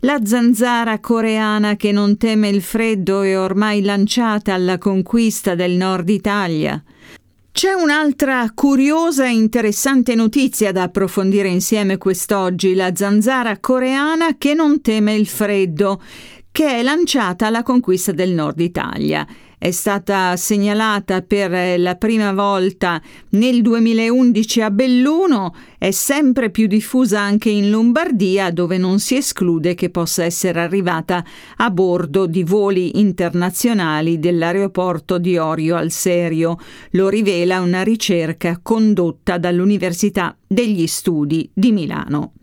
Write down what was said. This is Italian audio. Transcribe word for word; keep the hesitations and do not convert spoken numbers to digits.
La zanzara coreana che non teme il freddo è ormai lanciata alla conquista del Nord Italia. C'è un'altra curiosa e interessante notizia da approfondire insieme quest'oggi: la zanzara coreana che non teme il freddo, che è lanciata alla conquista del Nord Italia. È stata segnalata per la prima volta nel duemilaundici a Belluno, è sempre più diffusa anche in Lombardia, dove non si esclude che possa essere arrivata a bordo di voli internazionali dell'aeroporto di Orio al Serio. Lo rivela una ricerca condotta dall'Università degli Studi di Milano.